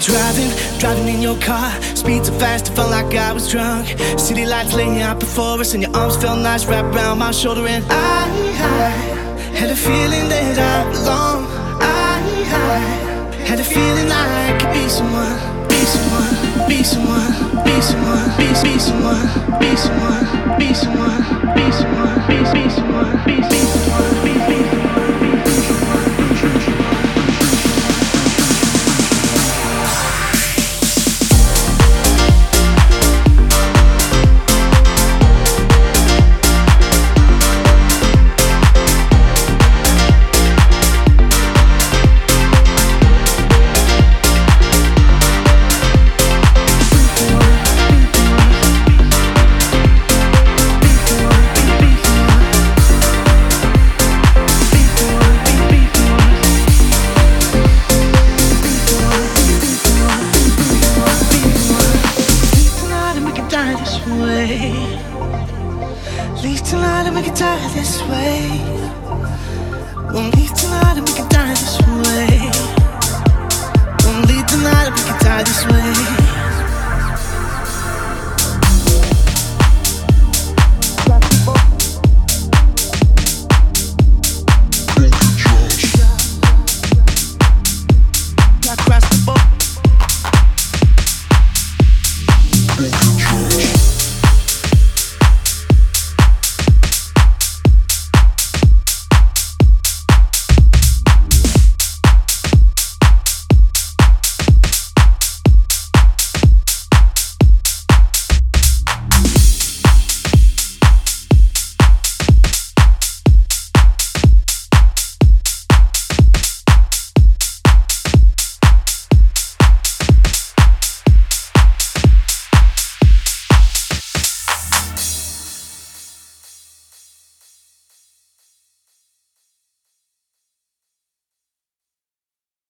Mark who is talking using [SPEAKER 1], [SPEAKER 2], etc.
[SPEAKER 1] Driving in your car, speed so fast, it felt like I was drunk. City lights laying out before us, and your arms felt nice wrapped around my shoulder. And I had a feeling that I belong. I had a feeling I could be someone, be someone, be someone, be someone, be someone, be someone, be someone, be someone, be someone, be someone, be someone, be someone. Leave tonight and we can die this way. Won't leave tonight and we can die this way. Won't leave tonight and we can die this way.